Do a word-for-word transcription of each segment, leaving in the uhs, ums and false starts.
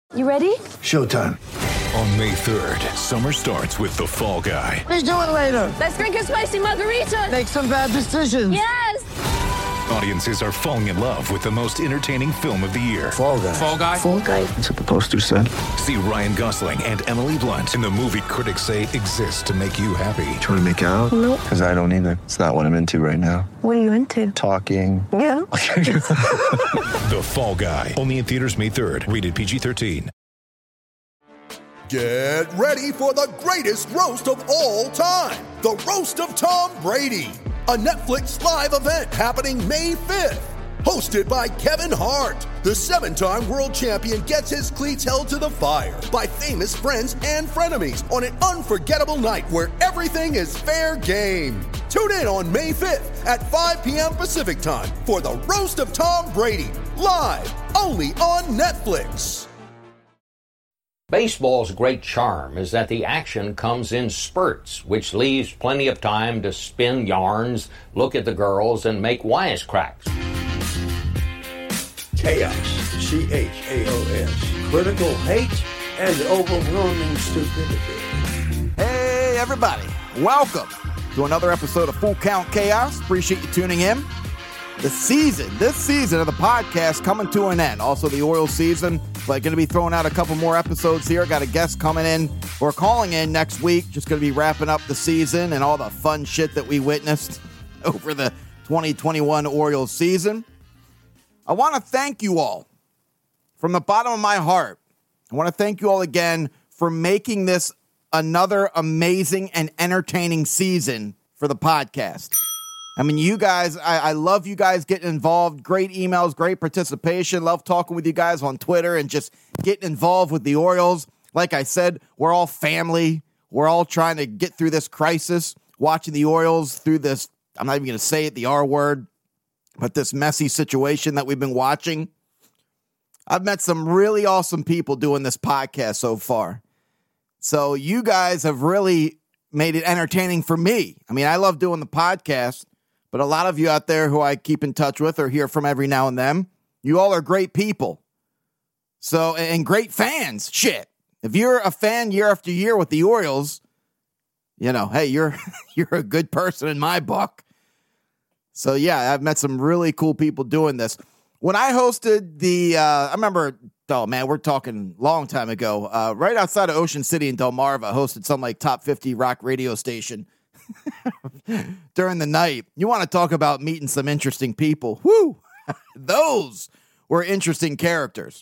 You ready? Showtime. On May third, summer starts with The Fall Guy. Let's do it later. Let's drink a spicy margarita. Make some bad decisions. Yes! Audiences are falling in love with the most entertaining film of the year. Fall Guy. Fall Guy? Fall Guy. That's what the poster said. See Ryan Gosling and Emily Blunt in the movie critics say exists to make you happy. Trying to make it out? Nope. Because I don't either. It's not what I'm into right now. What are you into? Talking. Yeah. The Fall Guy. Only in theaters May third. Rated P G thirteen. Get ready for the greatest roast of all time. The Roast of Tom Brady. A Netflix live event happening May fifth. Hosted by Kevin Hart. The seven-time world champion gets his cleats held to the fire by famous friends and frenemies on an unforgettable night where everything is fair game. Tune in on May fifth at five p.m. Pacific time for the Roast of Tom Brady. Live only on Netflix. Baseball's great charm is that the action comes in spurts, which leaves plenty of time to spin yarns, look at the girls, and make wisecracks. Chaos, C H A O S, critical hate, and overwhelming stupidity. Hey, everybody. Welcome to another episode of Full Count Chaos. Appreciate you tuning in. The season, this season of the podcast coming to an end. Also, the Orioles season. But going to be throwing out a couple more episodes here. Got a guest coming in or calling in next week. Just going to be wrapping up the season and all the fun shit that we witnessed over the twenty twenty-one Orioles season. I want to thank you all from the bottom of my heart. I want to thank you all again for making this another amazing and entertaining season for the podcast. I mean, you guys, I, I love you guys getting involved. Great emails, great participation. Love talking with you guys on Twitter and just getting involved with the Orioles. Like I said, we're all family. We're all trying to get through this crisis, watching the Orioles through this, I'm not even going to say it, the R word, but this messy situation that we've been watching. I've met some really awesome people doing this podcast so far. So you guys have really made it entertaining for me. I mean, I love doing the podcast. But a lot of you out there who I keep in touch with or hear from every now and then, you all are great people. So, and great fans. Shit. If you're a fan year after year with the Orioles, you know, hey, you're you're a good person in my book. So, yeah, I've met some really cool people doing this. When I hosted the, uh, I remember, oh, man, we're talking long time ago, uh, right outside of Ocean City in Delmarva, hosted some like top fifty rock radio station. During the night. You want to talk about meeting some interesting people. Whoo! Those were interesting characters.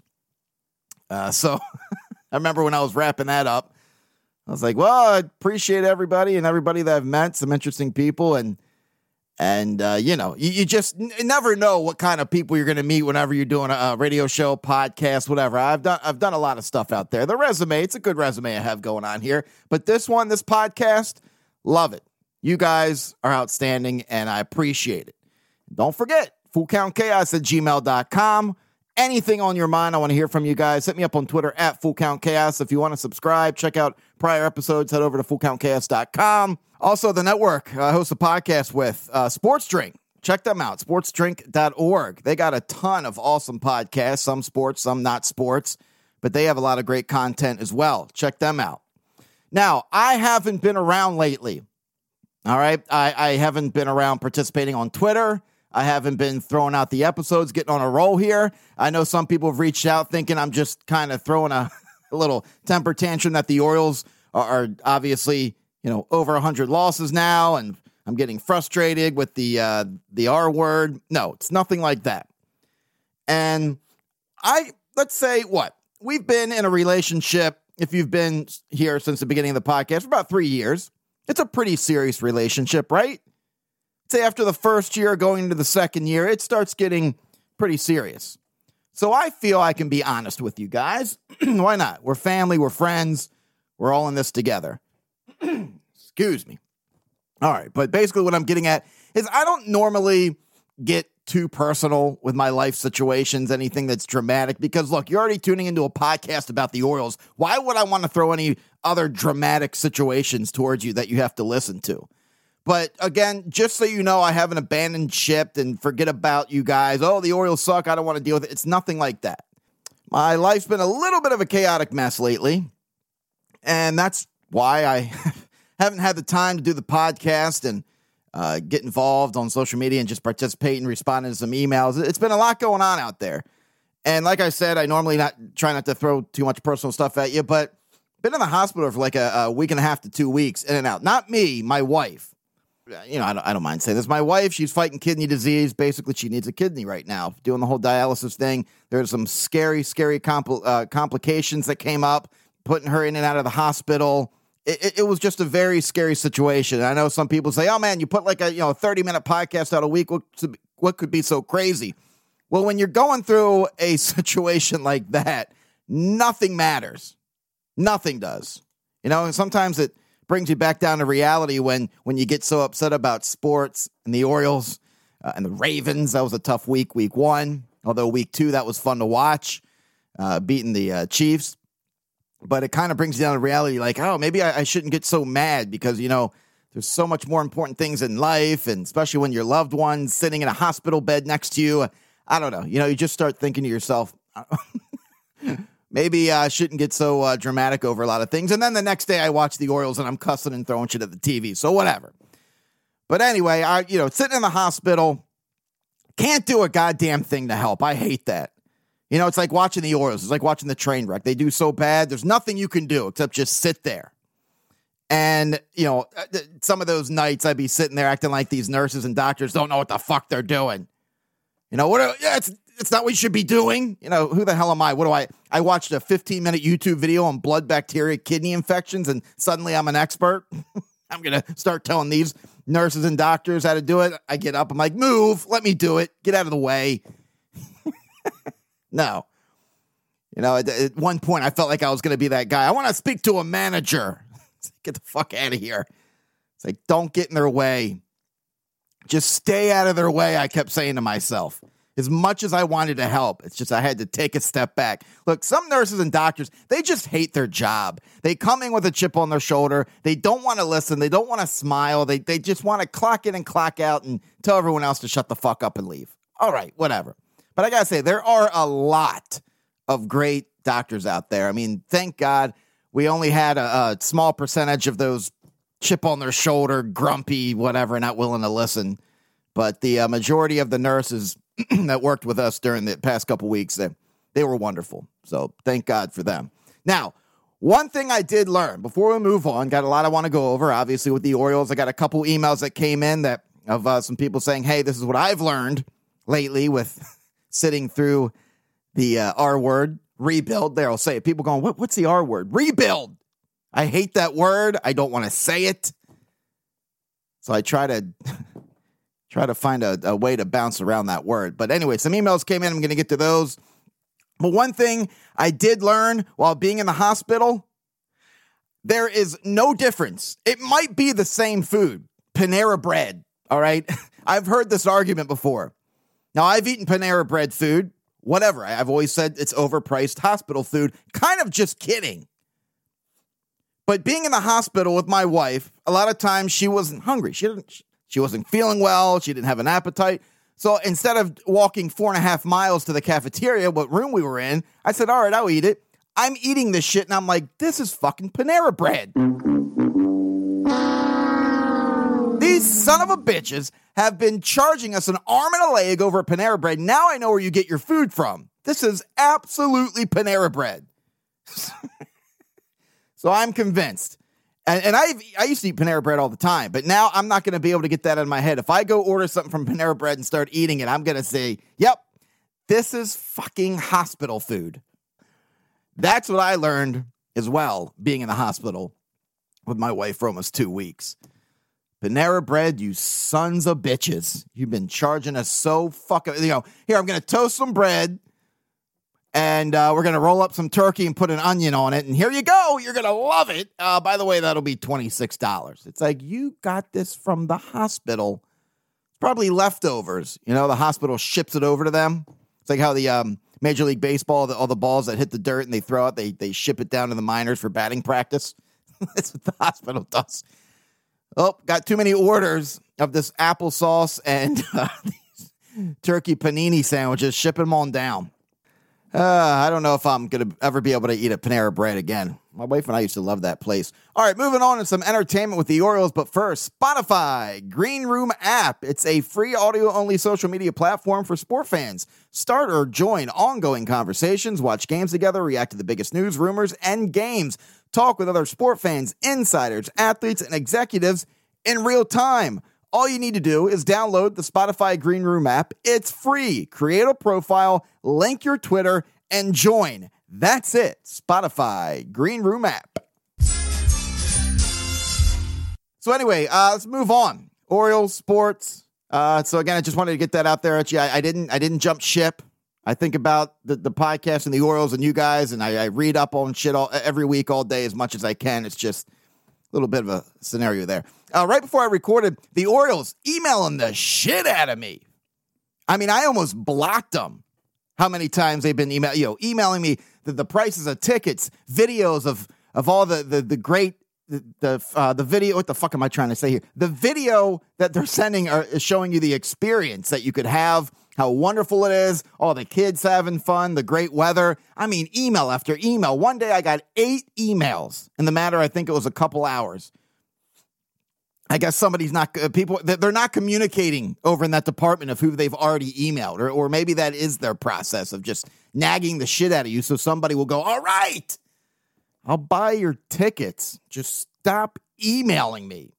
Uh, so I remember when I was wrapping that up, I was like, well, I appreciate everybody and everybody that I've met, some interesting people. And, and uh, you know, you, you just n- never know what kind of people you're going to meet whenever you're doing a, a radio show, podcast, whatever. I've done, I've done a lot of stuff out there. The resume, it's a good resume I have going on here. But this one, this podcast, love it. You guys are outstanding, and I appreciate it. Don't forget, full count chaos at gmail dot com. Anything on your mind, I want to hear from you guys. Hit me up on Twitter at full count chaos. If you want to subscribe, check out prior episodes, head over to full count chaos dot com. Also, the network I host a podcast with, uh, Sports Drink. Check them out, sports drink dot org. They got a ton of awesome podcasts, some sports, some not sports, but they have a lot of great content as well. Check them out. Now, I haven't been around lately. All right, I, I haven't been around participating on Twitter. I haven't been throwing out the episodes, getting on a roll here. I know some people have reached out thinking I'm just kind of throwing a, a little temper tantrum that the Orioles are, are obviously, you know, over one hundred losses now, and I'm getting frustrated with the uh, the R word. No, it's nothing like that. And I, let's say what? We've been in a relationship, if you've been here since the beginning of the podcast, for about three years. It's a pretty serious relationship, right? Say after the first year, going into the second year, it starts getting pretty serious. So I feel I can be honest with you guys. Why not? We're family, we're friends, we're all in this together. Excuse me. All right, but basically what I'm getting at is I don't normally get too personal with my life situations, anything that's dramatic, because look, you're already tuning into a podcast about the Orioles. Why would I want to throw any other dramatic situations towards you that you have to listen to? But again, just so you know, I haven't abandoned ship and forget about you guys. Oh, the Orioles suck. I don't want to deal with it. It's nothing like that. My life's been a little bit of a chaotic mess lately, and that's why I haven't had the time to do the podcast and uh, get involved on social media and just participate and respond to some emails. It's been a lot going on out there. And like I said, I normally not try not to throw too much personal stuff at you, but been in the hospital for like a, a week and a half to two weeks, in and out. Not me, my wife. You know, I don't, I don't mind saying this. My wife, she's fighting kidney disease. Basically, she needs a kidney right now, doing the whole dialysis thing. There's some scary, scary compl- uh, complications that came up, putting her in and out of the hospital. It, it, it was just a very scary situation. I know some people say, oh, man, you put like a you know thirty-minute podcast out a week. What, what could be so crazy? Well, when you're going through a situation like that, nothing matters. Nothing does. You know, and sometimes it brings you back down to reality when when you get so upset about sports and the Orioles uh, and the Ravens. That was a tough week, week one. Although week two, that was fun to watch, uh, beating the uh, Chiefs. But it kind of brings you down to reality like, oh, maybe I, I shouldn't get so mad because, you know, there's so much more important things in life, and especially when your loved one's sitting in a hospital bed next to you. I don't know. You know, you just start thinking to yourself, maybe I shouldn't get so uh, dramatic over a lot of things. And then the next day I watch the Orioles and I'm cussing and throwing shit at the T V. So whatever. But anyway, I, you know, sitting in the hospital, can't do a goddamn thing to help. I hate that. You know, it's like watching the Orioles. It's like watching the train wreck. They do so bad. There's nothing you can do except just sit there. And, you know, some of those nights I'd be sitting there acting like these nurses and doctors don't know what the fuck they're doing. You know, what? Are, yeah, it's it's not what you should be doing. You know, who the hell am I? What do I? I watched a fifteen minute YouTube video on blood bacteria kidney infections, and suddenly I'm an expert. I'm going to start telling these nurses and doctors how to do it. I get up. I'm like, move. Let me do it. Get out of the way. No. You know, at, at one point, I felt like I was going to be that guy. I want to speak to a manager. Get the fuck out of here. It's like, don't get in their way. Just stay out of their way, I kept saying to myself. As much as I wanted to help, it's just I had to take a step back. Look, some nurses and doctors, they just hate their job. They come in with a chip on their shoulder. They don't want to listen. They don't want to smile. They they just want to clock in and clock out and tell everyone else to shut the fuck up and leave. All right, whatever. But I got to say, there are a lot of great doctors out there. I mean, thank God we only had a, a small percentage of those chip on their shoulder, grumpy, whatever, not willing to listen. But the uh, majority of the nurses that worked with us during the past couple weeks, they, they were wonderful. So thank God for them. Now, one thing I did learn before we move on, got a lot I want to go over, obviously, with the Orioles. I got a couple emails that came in that of uh, some people saying, hey, this is what I've learned lately with sitting through the uh, R word, rebuild. There, I'll say it. People going, what, what's the R word? Rebuild. I hate that word. I don't want to say it. So I try to try to find a, a way to bounce around that word. But anyway, some emails came in. I'm going to get to those. But one thing I did learn while being in the hospital, there is no difference. It might be the same food, Panera Bread, all right? I've heard this argument before. Now, I've eaten Panera Bread food, whatever. I've always said it's overpriced hospital food. Kind of just kidding. But being in the hospital with my wife, a lot of times she wasn't hungry. She didn't. She wasn't feeling well. She didn't have an appetite. So instead of walking four and a half miles to the cafeteria, what room we were in, I said, all right, I'll eat it. I'm eating this shit, and I'm like, this is fucking Panera Bread. These son of a bitches have been charging us an arm and a leg over Panera Bread. Now I know where you get your food from. This is absolutely Panera Bread. So I'm convinced. And, and I I used to eat Panera Bread all the time, but now I'm not going to be able to get that out of my head. If I go order something from Panera Bread and start eating it, I'm going to say, yep, this is fucking hospital food. That's what I learned as well, being in the hospital with my wife for almost two weeks. Panera Bread, you sons of bitches. You've been charging us so fucking, you know, here, I'm going to toast some bread. And uh, we're going to roll up some turkey and put an onion on it. And here you go. You're going to love it. Uh, by the way, that'll be twenty-six dollars. It's like, you got this from the hospital. It's probably leftovers. You know, the hospital ships it over to them. It's like how the um, Major League Baseball, the, all the balls that hit the dirt and they throw it, they, they ship it down to the minors for batting practice. That's what the hospital does. Oh, got too many orders of this applesauce and uh, these turkey panini sandwiches. Ship them on down. Uh, I don't know if I'm going to ever be able to eat a Panera Bread again. My wife and I used to love that place. All right, moving on to some entertainment with the Orioles, but first, Spotify Green Room app. It's a free audio-only social media platform for sport fans. Start or join ongoing conversations, watch games together, react to the biggest news, rumors, and games. Talk with other sport fans, insiders, athletes, and executives in real time. All you need to do is download the Spotify Green Room app. It's free. Create a profile, link your Twitter, and join. That's it. Spotify Green Room app. So anyway, uh, let's move on. Orioles sports. Uh, so again, I just wanted to get that out there at you. I, I didn't. I didn't jump ship. I think about the, the podcast and the Orioles and you guys, and I, I read up on shit all, every week, all day, as much as I can. It's just a little bit of a scenario there. Uh, right before I recorded, the Orioles emailing the shit out of me. I mean, I almost blocked them. How many times they've been email, you know, emailing me the, the prices of tickets, videos of of all the the, the great the the, uh, the video. What the fuck am I trying to say here? The video that they're sending are, is showing you the experience that you could have, how wonderful it is, all the kids having fun, the great weather. I mean, email after email. One day I got eight emails in the matter, I think it was a couple hours. I guess somebody's not, uh, people, they're not communicating over in that department of who they've already emailed, or, or maybe that is their process of just nagging the shit out of you so somebody will go, all right, I'll buy your tickets. Just stop emailing me.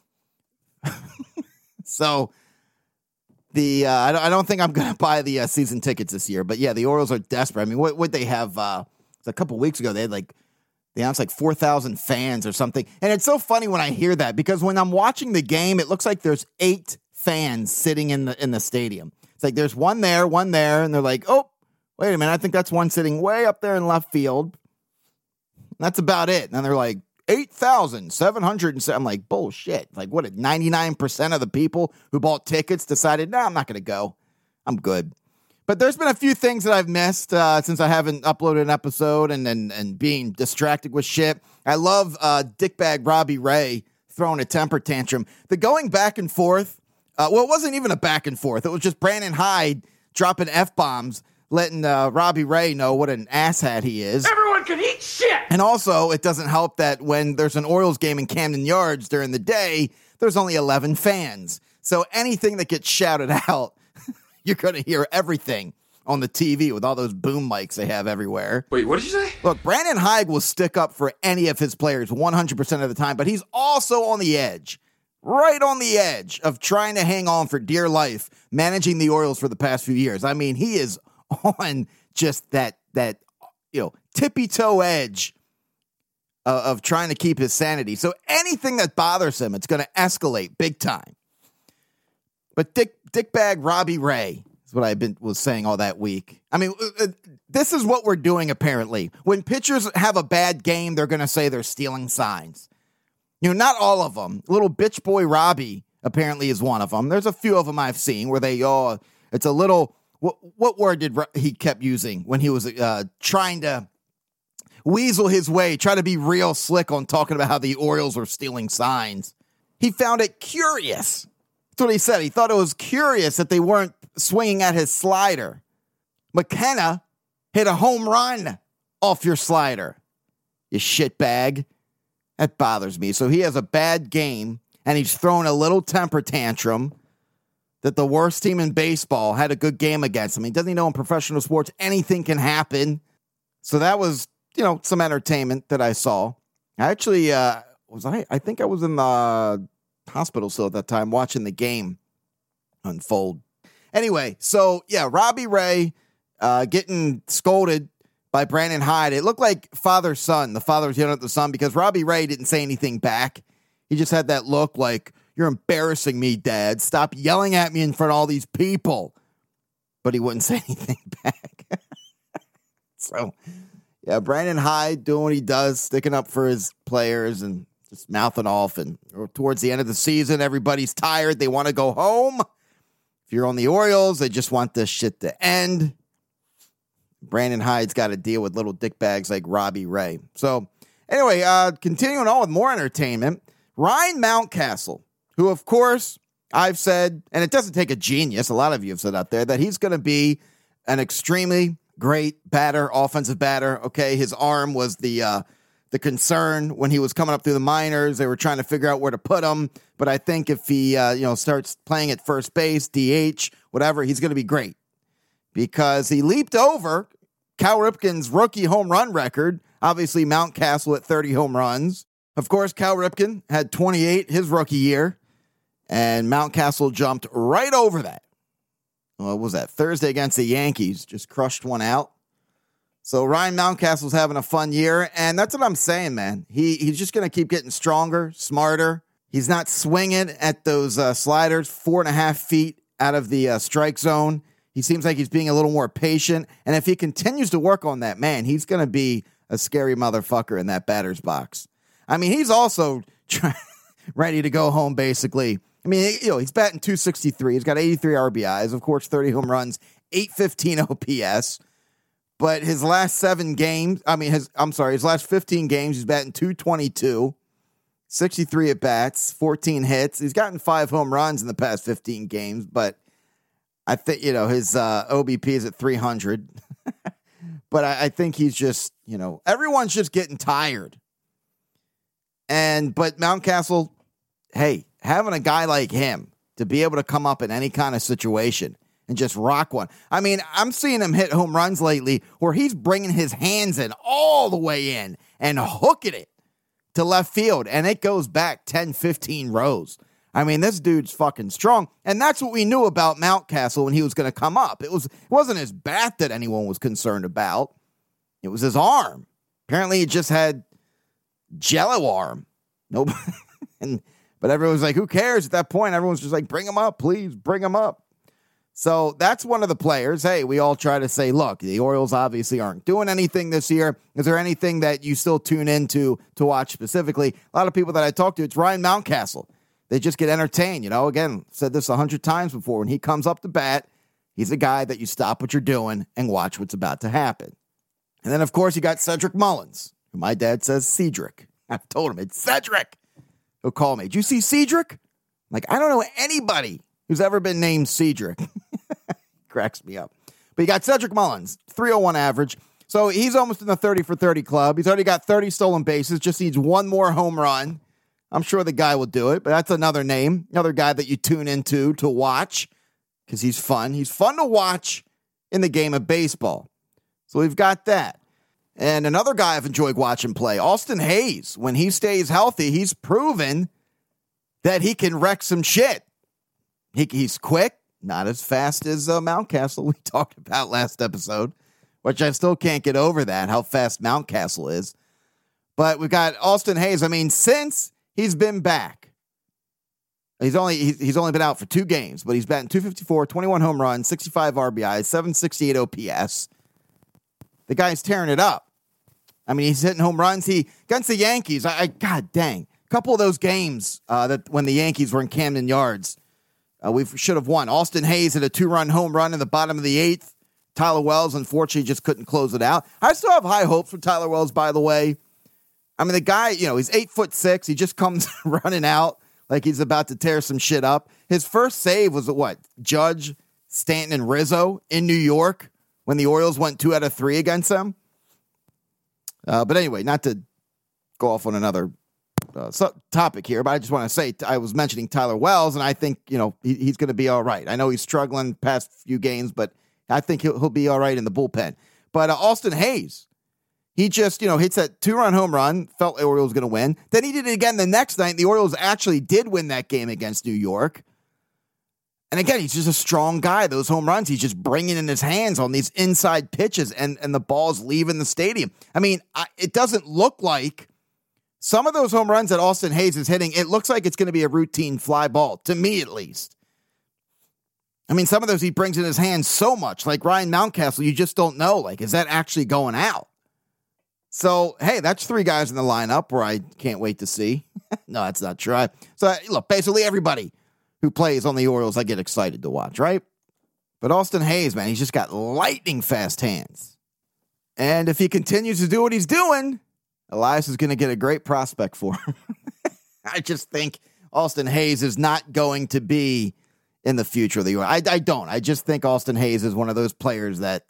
So the, uh, I, don't, I don't think I'm going to buy the uh, season tickets this year, but yeah, the Orioles are desperate. I mean, what would they have, uh, a couple weeks ago, they had like, They announced like four thousand fans or something. And it's so funny when I hear that, because when I'm watching the game, it looks like there's eight fans sitting in the in the stadium. It's like there's one there, one there, and they're like, oh, wait a minute, I think that's one sitting way up there in left field. That's about it. And they're like, eight thousand seven hundred. I'm like, bullshit. Like, what, ninety-nine percent of the people who bought tickets decided, no, nah, I'm not going to go. I'm good. But there's been a few things that I've missed uh, since I haven't uploaded an episode and, and and being distracted with shit. I love uh, dickbag Robbie Ray throwing a temper tantrum. The going back and forth, uh, well, it wasn't even a back and forth. It was just Brandon Hyde dropping F-bombs, letting uh, Robbie Ray know what an asshat he is. Everyone can eat shit! And also, it doesn't help that when there's an Orioles game in Camden Yards during the day, there's only eleven fans. So anything that gets shouted out, you're going to hear everything on the T V with all those boom mics they have everywhere. Wait, what did you say? Look, Brandon Hyde will stick up for any of his players one hundred percent of the time, but he's also on the edge, right on the edge of trying to hang on for dear life, managing the Orioles for the past few years. I mean, he is on just that, that you know, tippy-toe edge of, of trying to keep his sanity. So anything that bothers him, it's going to escalate big time. But Dick Dickbag Robbie Ray is what I've been was saying all that week. I mean, uh, this is what we're doing, apparently. When pitchers have a bad game, they're going to say they're stealing signs. You know, not all of them. Little bitch boy Robbie apparently is one of them. There's a few of them I've seen where they, oh, it's a little, what, what word did he kept using when he was uh, trying to weasel his way, try to be real slick on talking about how the Orioles were stealing signs? He found it curious. That's what he said. He thought it was curious that they weren't swinging at his slider. McKenna hit a home run off your slider, you shitbag. That bothers me. So he has a bad game, and he's throwing a little temper tantrum that the worst team in baseball had a good game against him. He doesn't know in professional sports anything can happen. So that was, you know, some entertainment that I saw. I actually, uh, was I, I think I was in the hospital still at that time watching the game unfold. Anyway, so yeah, Robbie Ray uh, getting scolded by Brandon Hyde. It looked like father-son. The father was yelling at the son because Robbie Ray didn't say anything back. He just had that look like, you're embarrassing me, Dad. Stop yelling at me in front of all these people. But he wouldn't say anything back. So, yeah, Brandon Hyde doing what he does, sticking up for his players and just mouthing off. And towards the end of the season, everybody's tired. They want to go home. If you're on the Orioles, they just want this shit to end. Brandon Hyde's got to deal with little dickbags like Robbie Ray. So, anyway, uh, continuing on with more entertainment, Ryan Mountcastle, who, of course, I've said, and it doesn't take a genius, a lot of you have said out there, that he's going to be an extremely great batter, offensive batter. Okay, his arm was the uh, the concern when he was coming up through the minors. They were trying to figure out where to put him. But I think if he uh, you know starts playing at first base, D H, whatever, he's going to be great because he leaped over Cal Ripken's rookie home run record. Obviously, Mountcastle at thirty home runs. Of course, Cal Ripken had twenty-eight his rookie year, and Mountcastle jumped right over that. What was that? Thursday against the Yankees, just crushed one out. So Ryan Mountcastle's having a fun year, and that's what I'm saying, man. He he's just going to keep getting stronger, smarter. He's not swinging at those uh, sliders four and a half feet out of the uh, strike zone. He seems like he's being a little more patient, and if he continues to work on that, man, he's going to be a scary motherfucker in that batter's box. I mean, he's also try- ready to go home, basically. I mean, you know, he's batting two sixty-three. He's got eighty-three R B Is, of course, thirty home runs, eight fifteen O P S. But his last seven games, I mean, his I'm sorry, his last fifteen games, he's batting two twenty-two, sixty-three at bats, fourteen hits. He's gotten five home runs in the past fifteen games, but I think, you know, his uh, O B P is at three hundred. But I, I think he's just, you know, everyone's just getting tired. And, but Mountcastle, hey, having a guy like him to be able to come up in any kind of situation and just rock one. I mean, I'm seeing him hit home runs lately where he's bringing his hands in all the way in and hooking it to left field. And it goes back ten, fifteen rows. I mean, this dude's fucking strong. And that's what we knew about Mountcastle when he was going to come up. It was, it wasn't his bat that anyone was concerned about. It was his arm. Apparently, he just had jello arm. Nope. and But everyone's like, who cares at that point? Everyone's just like, bring him up, please, bring him up. So that's one of the players. Hey, we all try to say, look, the Orioles obviously aren't doing anything this year. Is there anything that you still tune into to watch specifically? A lot of people that I talk to, it's Ryan Mountcastle. They just get entertained. You know, again, said this a hundred times before. When he comes up to bat, he's a guy that you stop what you're doing and watch what's about to happen. And then, of course, you got Cedric Mullins, who my dad says Cedric. I've told him it's Cedric. He'll call me. Did you see Cedric? Like, I don't know anybody who's ever been named Cedric. Cracks me up. But you got Cedric Mullins, three oh one average. So he's almost in the thirty for thirty club. He's already got thirty stolen bases, just needs one more home run. I'm sure the guy will do it, but that's another name, another guy that you tune into to watch because he's fun. He's fun to watch in the game of baseball. So we've got that. And another guy I've enjoyed watching play, Austin Hayes. When he stays healthy, he's proven that he can wreck some shit. He, he's quick, not as fast as uh, Mountcastle we talked about last episode, which I still can't get over that, how fast Mountcastle is. But we've got Austin Hayes. I mean, since he's been back, he's only he's, he's only been out for two games, but he's batting two fifty-four, twenty-one home runs, sixty-five R B Is, seven sixty-eight O P S. The guy's tearing it up. I mean, he's hitting home runs. He against the Yankees. I, I God dang, a couple of those games uh, that when the Yankees were in Camden Yards, uh, we should have won. Austin Hayes hit a two-run home run in the bottom of the eighth. Tyler Wells, unfortunately, just couldn't close it out. I still have high hopes for Tyler Wells, by the way. I mean, the guy, you know, he's eight foot six. He just comes running out like he's about to tear some shit up. His first save was at what? Judge, Stanton, and Rizzo in New York when the Orioles went two out of three against them. Uh, but anyway, not to go off on another uh, topic here, but I just want to say I was mentioning Tyler Wells, and I think, you know, he, he's going to be all right. I know he's struggling past few games, but I think he'll, he'll be all right in the bullpen. But uh, Austin Hayes, he just, you know, hits that two-run home run, felt the Orioles going to win. Then he did it again the next night. The Orioles actually did win that game against New York. And again, he's just a strong guy. Those home runs, he's just bringing in his hands on these inside pitches, and, and the ball's leaving the stadium. I mean, I, it doesn't look like some of those home runs that Austin Hayes is hitting, it looks like it's going to be a routine fly ball, to me at least. I mean, some of those he brings in his hands so much, like Ryan Mountcastle, you just don't know, like, is that actually going out? So, hey, that's three guys in the lineup where I can't wait to see. No, that's not true. I, so, look, basically everybody who plays on the Orioles, I get excited to watch, right? But Austin Hayes, man, he's just got lightning fast hands. And if he continues to do what he's doing, Elias is going to get a great prospect for him. I just think Austin Hayes is not going to be in the future of the Orioles. I, I don't. I just think Austin Hayes is one of those players that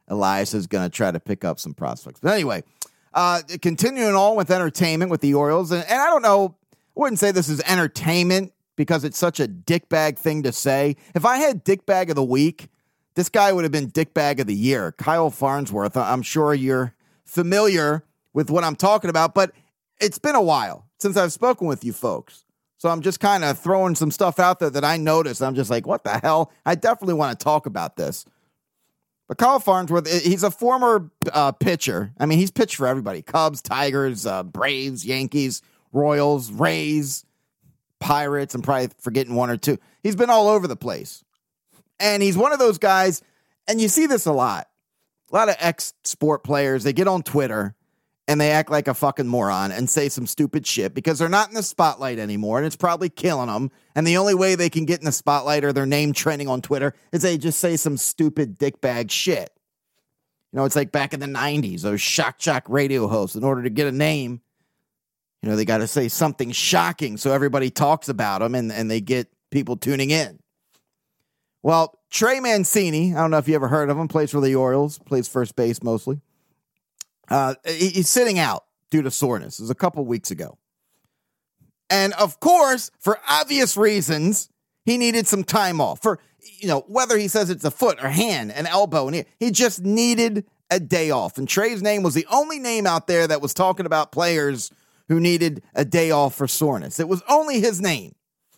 Elias is going to try to pick up some prospects. But anyway, uh, continuing on with entertainment with the Orioles. And, and I don't know, I wouldn't say this is entertainment because it's such a dickbag thing to say. If I had dickbag of the week, this guy would have been dickbag of the year. Kyle Farnsworth. I'm sure you're familiar with what I'm talking about, but it's been a while since I've spoken with you folks. So I'm just kind of throwing some stuff out there that I noticed. I'm just like, what the hell? I definitely want to talk about this. But Kyle Farnsworth, he's a former uh, pitcher. I mean, he's pitched for everybody. Cubs, Tigers, uh, Braves, Yankees, Royals, Rays, Pirates. I'm probably forgetting one or two. He's been all over the place. And he's one of those guys, and you see this a lot. A lot of ex-sport players, they get on Twitter and they act like a fucking moron and say some stupid shit because they're not in the spotlight anymore, and it's probably killing them. And the only way they can get in the spotlight or their name trending on Twitter is they just say some stupid dickbag shit. You know, it's like back in the nineties, those shock jock radio hosts, in order to get a name, you know, they got to say something shocking so everybody talks about them and, and they get people tuning in. Well, Trey Mancini, I don't know if you ever heard of him, plays for the Orioles, plays first base mostly. Uh, he's sitting out due to soreness. It was a couple weeks ago. And of course, for obvious reasons, he needed some time off. For, you know, whether he says it's a foot or hand, an elbow, and he, he just needed a day off. And Trey's name was the only name out there that was talking about players who needed a day off for soreness. It was only his name.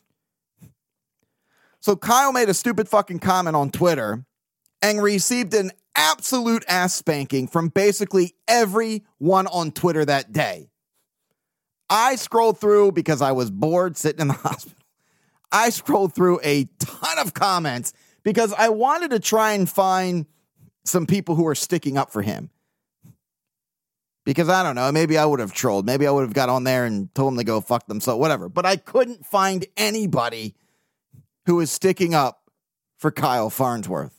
So Kyle made a stupid fucking comment on Twitter and received an absolute ass spanking from basically everyone on Twitter that day. I scrolled through because I was bored sitting in the hospital. I scrolled through a ton of comments because I wanted to try and find some people who are sticking up for him. Because I don't know, maybe I would have trolled. Maybe I would have got on there and told them to go fuck themselves, whatever. But I couldn't find anybody who was sticking up for Kyle Farnsworth.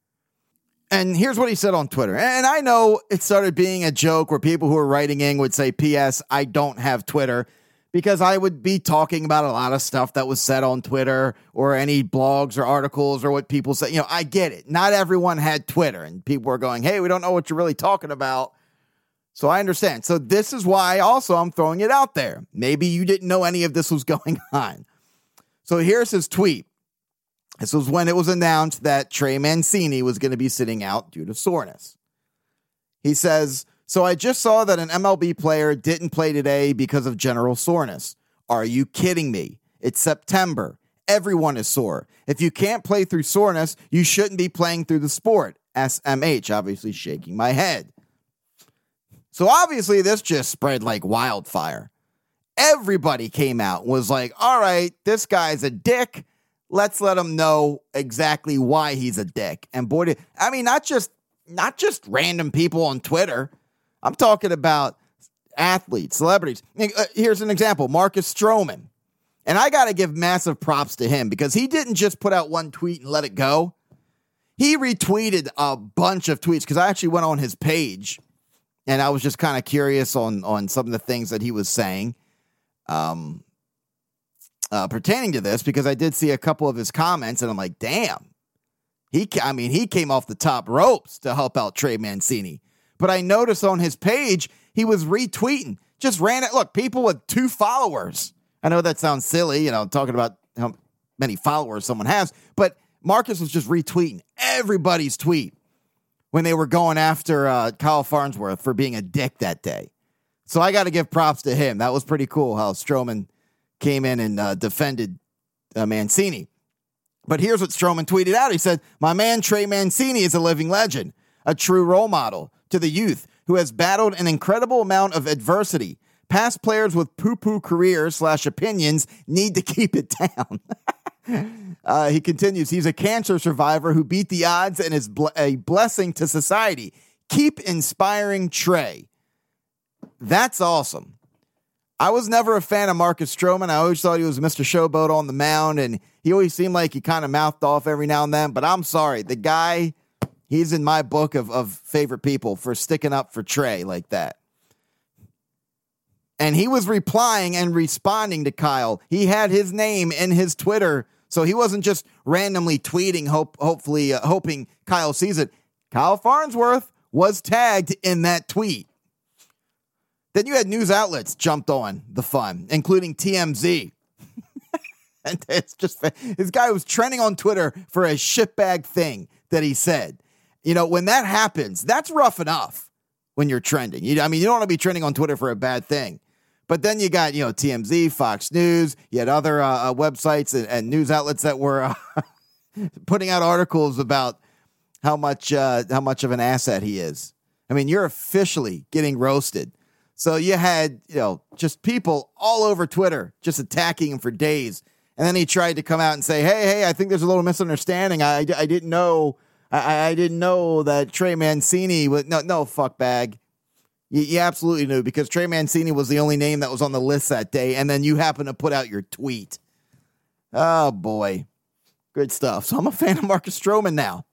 And here's what he said on Twitter. And I know it started being a joke where people who are writing in would say, P S, I don't have Twitter, because I would be talking about a lot of stuff that was said on Twitter or any blogs or articles or what people say. You know, I get it. Not everyone had Twitter, and people were going, hey, we don't know what you're really talking about. So I understand. So this is why also I'm throwing it out there. Maybe you didn't know any of this was going on. So here's his tweet. This was when it was announced that Trey Mancini was going to be sitting out due to soreness. He says, so I just saw that an M L B player didn't play today because of general soreness. Are you kidding me? It's September. Everyone is sore. If you can't play through soreness, you shouldn't be playing through the sport. S M H, obviously shaking my head. So obviously this just spread like wildfire. Everybody came out and was like, all right, this guy's a dick. Let's let him know exactly why he's a dick. And boy, did, I mean, not just not just random people on Twitter. I'm talking about athletes, celebrities. Here's an example, Marcus Stroman. And I got to give massive props to him because he didn't just put out one tweet and let it go. He retweeted a bunch of tweets because I actually went on his page and I was just kind of curious on, on some of the things that he was saying. Um, Uh, pertaining to this, because I did see a couple of his comments and I'm like, damn, he, I mean, he came off the top ropes to help out Trey Mancini. But I noticed on his page, he was retweeting, just ran it. Look, people with two followers. I know that sounds silly, you know, talking about how many followers someone has, but Marcus was just retweeting everybody's tweet when they were going after uh, Kyle Farnsworth for being a dick that day. So I got to give props to him. That was pretty cool how Stroman came in and uh, defended uh, Mancini. But here's what Stroman tweeted out. He said, my man Trey Mancini is a living legend, a true role model to the youth who has battled an incredible amount of adversity. Past players with poo-poo careers slash opinions need to keep it down. uh, he continues, he's a cancer survivor who beat the odds and is ble- a blessing to society. Keep inspiring Trey. That's awesome. I was never a fan of Marcus Stroman. I always thought he was Mister Showboat on the mound, and he always seemed like he kind of mouthed off every now and then. But I'm sorry, the guy, he's in my book of, of favorite people for sticking up for Trey like that. And he was replying and responding to Kyle. He had his name in his Twitter, so he wasn't just randomly tweeting, hope, hopefully uh, hoping Kyle sees it. Kyle Farnsworth was tagged in that tweet. Then you had news outlets jumped on the fun, including T M Z. And it's just, this guy was trending on Twitter for a shitbag thing that he said. You know, when that happens, that's rough enough when you're trending. You, I mean, you don't want to be trending on Twitter for a bad thing. But then you got, you know, T M Z, Fox News, you had other uh, uh, websites and, and news outlets that were uh, putting out articles about how much uh, how much of an asset he is. I mean, you're officially getting roasted. So you had, you know, just people all over Twitter just attacking him for days. And then he tried to come out and say, hey, hey, I think there's a little misunderstanding. I, I didn't know. I, I didn't know that Trey Mancini was no, no, fuck bag. You, you absolutely knew because Trey Mancini was the only name that was on the list that day. And then you happen to put out your tweet. Oh, boy. Good stuff. So I'm a fan of Marcus Stroman now.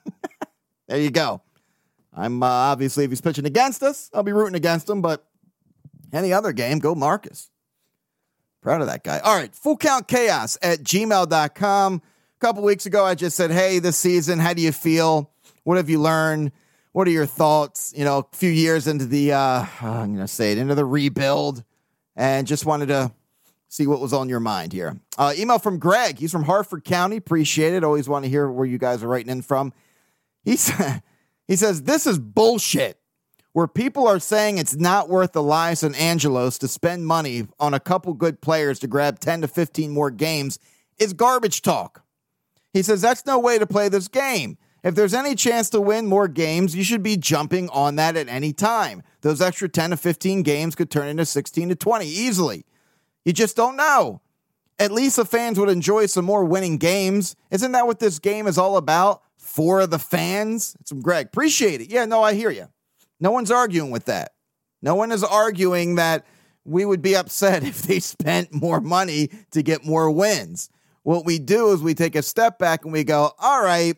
There you go. I'm uh, obviously, if he's pitching against us, I'll be rooting against him. But any other game, go Marcus. Proud of that guy. All right. Full count chaos at gmail dot com. A couple weeks ago, I just said, hey, this season, how do you feel? What have you learned? What are your thoughts? You know, a few years into the, uh, I'm going to say it, into the rebuild. And just wanted to see what was on your mind here. Uh, email from Greg. He's from Harford County. Appreciate it. Always want to hear where you guys are writing in from. He, sa- he says, this is bullshit. Where people are saying it's not worth Elias and Angelos to spend money on a couple good players to grab ten to fifteen more games is garbage talk. He says that's no way to play this game. If there's any chance to win more games, you should be jumping on that at any time. Those extra ten to fifteen games could turn into sixteen to twenty easily. You just don't know. At least the fans would enjoy some more winning games. Isn't that what this game is all about? For the fans? It's from Greg. Appreciate it. Yeah, no, I hear you. No one's arguing with that. No one is arguing that we would be upset if they spent more money to get more wins. What we do is we take a step back and we go, all right,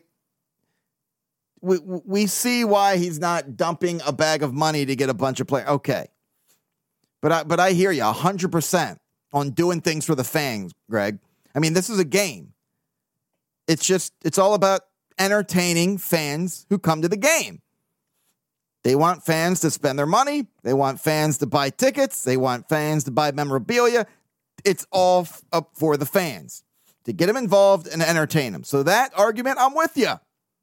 we, we see why he's not dumping a bag of money to get a bunch of players. Okay. But I, but I hear you one hundred percent on doing things for the fans, Greg. I mean, this is a game. It's just, it's all about entertaining fans who come to the game. They want fans to spend their money. They want fans to buy tickets. They want fans to buy memorabilia. It's all f- up for the fans to get them involved and entertain them. So that argument, I'm with you.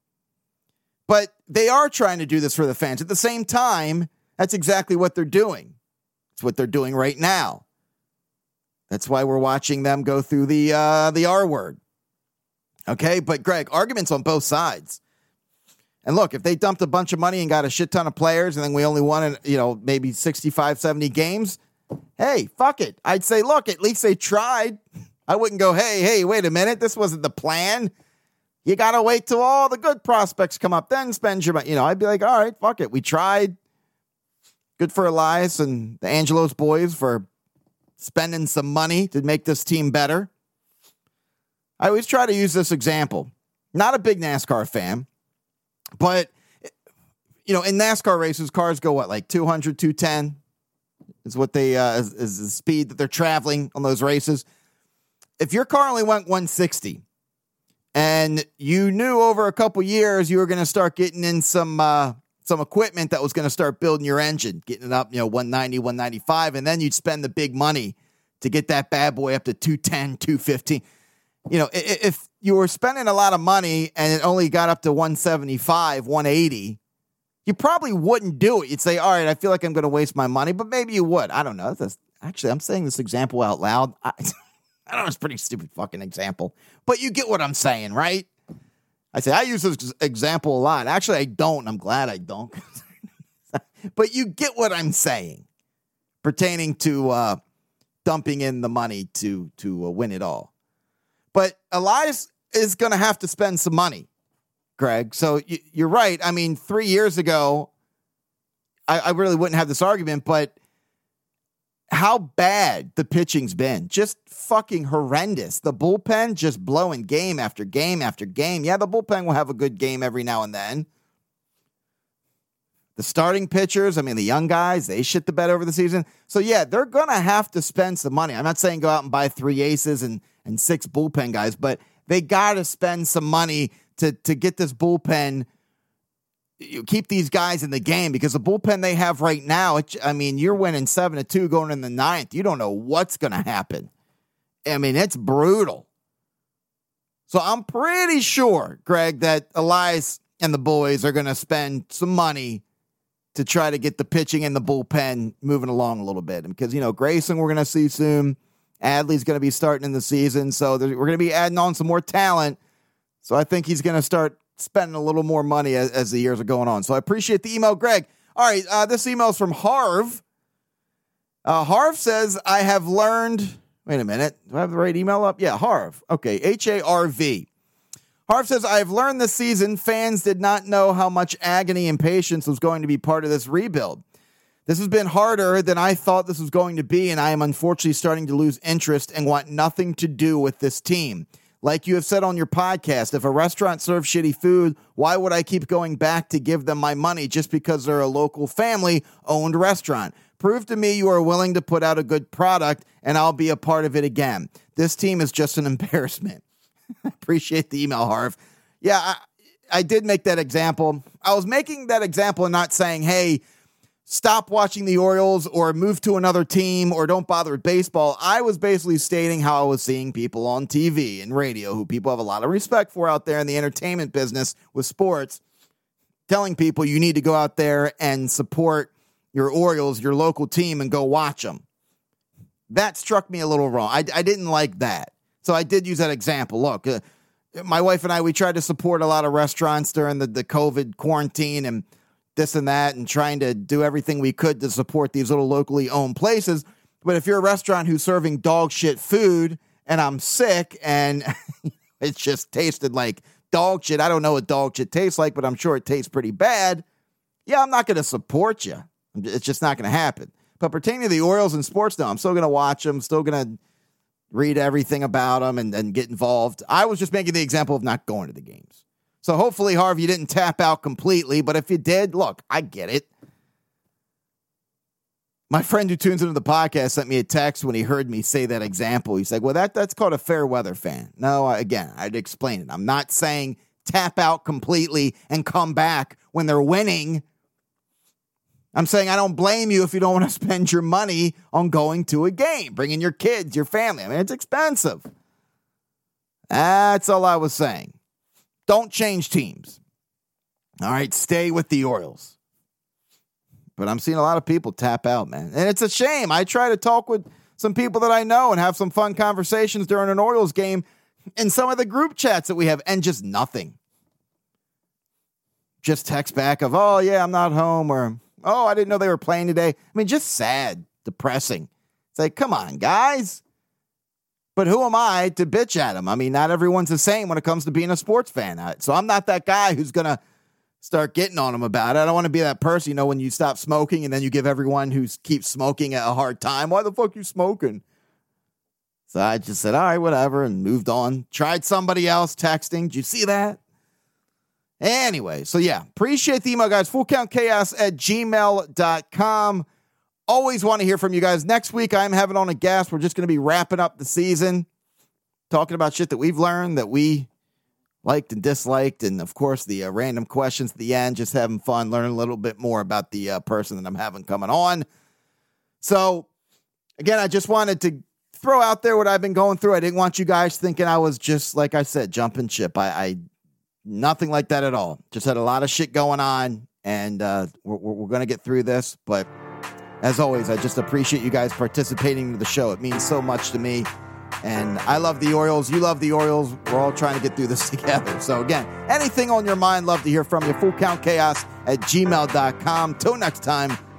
But they are trying to do this for the fans. At the same time, that's exactly what they're doing. It's what they're doing right now. That's why we're watching them go through the uh, the R word. Okay, but Greg, arguments on both sides. And look, if they dumped a bunch of money and got a shit ton of players and then we only won, you know, maybe sixty-five, seventy games, hey, fuck it. I'd say, look, at least they tried. I wouldn't go, hey, hey, wait a minute. This wasn't the plan. You got to wait till all the good prospects come up, then spend your money. You know, I'd be like, all right, fuck it. We tried. Good for Elias and the Angelos boys for spending some money to make this team better. I always try to use this example. Not a big NASCAR fan. But, you know, in NASCAR races, cars go, what, like two hundred, two ten is what they, uh, is, is the speed that they're traveling on those races. If your car only went one sixty and you knew over a couple years you were going to start getting in some, uh, some equipment that was going to start building your engine, getting it up, you know, one ninety, one ninety-five, and then you'd spend the big money to get that bad boy up to two ten, two fifteen. You know, if you were spending a lot of money and it only got up to one seventy-five, one eighty, you probably wouldn't do it. You'd say, all right, I feel like I'm going to waste my money, but maybe you would. I don't know. That's, actually, I'm saying this example out loud. I, I don't know. It's a pretty stupid fucking example, but you get what I'm saying, right? I say, I use this example a lot. Actually, I don't. I'm glad I don't. But you get what I'm saying pertaining to uh, dumping in the money to, to uh, win it all. But Elias is going to have to spend some money, Greg. So y- you're right. I mean, three years ago, I-, I really wouldn't have this argument, but how bad the pitching's been. Just fucking horrendous. The bullpen just blowing game after game after game. Yeah, the bullpen will have a good game every now and then. The starting pitchers, I mean, the young guys, they shit the bed over the season. So, yeah, they're going to have to spend some money. I'm not saying go out and buy three aces and, and six bullpen guys, but they got to spend some money to, to get this bullpen you keep these guys in the game, because the bullpen they have right now, it, I mean, you're winning seven to two going in the ninth. You don't know what's going to happen. I mean, it's brutal. So I'm pretty sure, Greg, that Elias and the boys are going to spend some money to try to get the pitching and the bullpen moving along a little bit. Because, you know, Grayson we're going to see soon. Adley's going to be starting in the season. So we're going to be adding on some more talent. So I think he's going to start spending a little more money as, as the years are going on. So I appreciate the email, Greg. All right, uh, this email is from Harv. Uh, Harv says, I have learned... Wait a minute. Do I have the right email up? Yeah, Harv. Okay, H A R V. Harv says, I have learned this season fans did not know how much agony and patience was going to be part of this rebuild. This has been harder than I thought this was going to be, and I am unfortunately starting to lose interest and want nothing to do with this team. Like you have said on your podcast, if a restaurant serves shitty food, why would I keep going back to give them my money just because they're a local family-owned restaurant? Prove to me you are willing to put out a good product, and I'll be a part of it again. This team is just an embarrassment. Appreciate the email, Harv. Yeah, I, I did make that example. I was making that example and not saying, hey, stop watching the Orioles or move to another team or don't bother with baseball. I was basically stating how I was seeing people on T V and radio who people have a lot of respect for out there in the entertainment business with sports, telling people you need to go out there and support your Orioles, your local team, and go watch them. That struck me a little wrong. I, I didn't like that. So I did use that example. Look, uh, my wife and I, we tried to support a lot of restaurants during the, the COVID quarantine and this and that, and trying to do everything we could to support these little locally owned places. But if you're a restaurant who's serving dog shit food and I'm sick and it just tasted like dog shit, I don't know what dog shit tastes like, but I'm sure it tastes pretty bad. Yeah, I'm not going to support you. It's just not going to happen. But pertaining to the Orioles and sports, no, I'm still going to watch them, still going to read everything about them and, and get involved. I was just making the example of not going to the games. So hopefully, Harv, you didn't tap out completely. But if you did, look, I get it. My friend who tunes into the podcast sent me a text when he heard me say that example. He's like, well, that that's called a fair weather fan. No, again, I'd explain it. I'm not saying tap out completely and come back when they're winning. I'm saying I don't blame you if you don't want to spend your money on going to a game, bringing your kids, your family. I mean, it's expensive. That's all I was saying. Don't change teams. All right, stay with the Orioles. But I'm seeing a lot of people tap out, man. And it's a shame. I try to talk with some people that I know and have some fun conversations during an Orioles game in some of the group chats that we have, and just nothing. Just text back of, oh, yeah, I'm not home, or oh, I didn't know they were playing today. I mean, just sad, depressing. It's like, come on, guys. But who am I to bitch at them? I mean, not everyone's the same when it comes to being a sports fan. So I'm not that guy who's going to start getting on them about it. I don't want to be that person, you know, when you stop smoking and then you give everyone who keeps smoking a hard time. Why the fuck you smoking? So I just said, all right, whatever, and moved on. Tried somebody else texting. Did you see that? Anyway, so yeah, appreciate the email, guys. full count chaos at gmail dot com. Always want to hear from you guys. Next week, I'm having on a guest. We're just going to be wrapping up the season, talking about shit that we've learned, that we liked and disliked, and, of course, the uh, random questions at the end, just having fun, learning a little bit more about the uh, person that I'm having coming on. So, again, I just wanted to throw out there what I've been going through. I didn't want you guys thinking I was just, like I said, jumping ship. I... I Nothing like that at all. Just had a lot of shit going on, and uh, we're, we're going to get through this. But as always, I just appreciate you guys participating in the show. It means so much to me, and I love the Orioles. You love the Orioles. We're all trying to get through this together. So again, anything on your mind, love to hear from you. full count chaos at gmail dot com. Till next time,